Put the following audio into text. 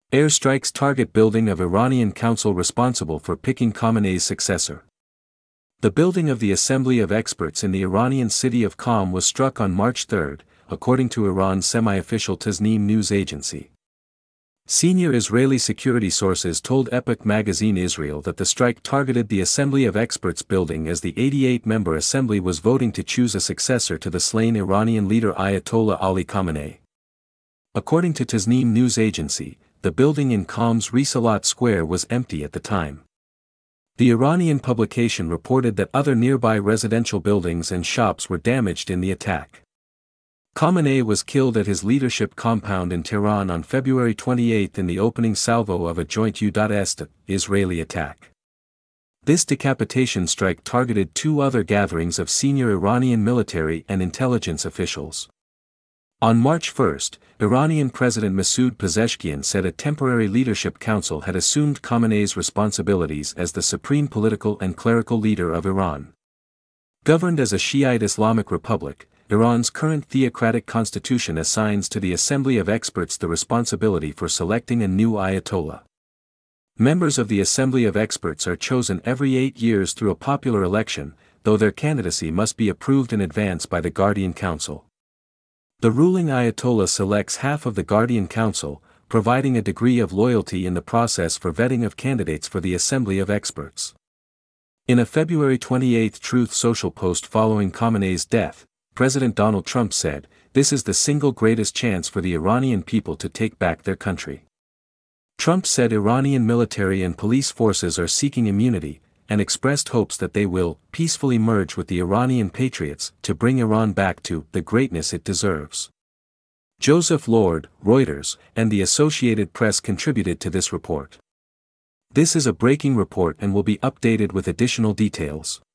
Airstrikes target building of Iranian council responsible for picking Khamenei's successor. The building of the Assembly of Experts in the Iranian city of Qom was struck on March 3, according to Iran's semi-official Tasnim news agency. Senior Israeli security sources told Epoch magazine Israel that the strike targeted the Assembly of Experts building as the 88-member assembly was voting to choose a successor to the slain Iranian leader Ayatollah Ali Khamenei. According to Tasnim news agency, the building in Qom's Risalat Square was empty at the time. The Iranian publication reported that other nearby residential buildings and shops were damaged in the attack. Khamenei was killed at his leadership compound in Tehran on February 28 in the opening salvo of a joint U.S. Israeli attack. This decapitation strike targeted two other gatherings of senior Iranian military and intelligence officials. On March 1, Iranian President Masoud Pezeshkian said a temporary leadership council had assumed Khamenei's responsibilities as the supreme political and clerical leader of Iran. Governed as a Shiite Islamic republic, Iran's current theocratic constitution assigns to the Assembly of Experts the responsibility for selecting a new Ayatollah. Members of the Assembly of Experts are chosen every 8 years through a popular election, though their candidacy must be approved in advance by the Guardian Council. The ruling Ayatollah selects half of the Guardian Council, providing a degree of loyalty in the process for vetting of candidates for the Assembly of Experts. In a February 28 Truth Social post following Khamenei's death, President Donald Trump said, "This is the single greatest chance for the Iranian people to take back their country." Trump said Iranian military and police forces are seeking immunity, and expressed hopes that they will peacefully merge with the Iranian patriots to bring Iran back to the greatness it deserves. Joseph Lord, Reuters, and the Associated Press contributed to this report. This is a breaking report and will be updated with additional details.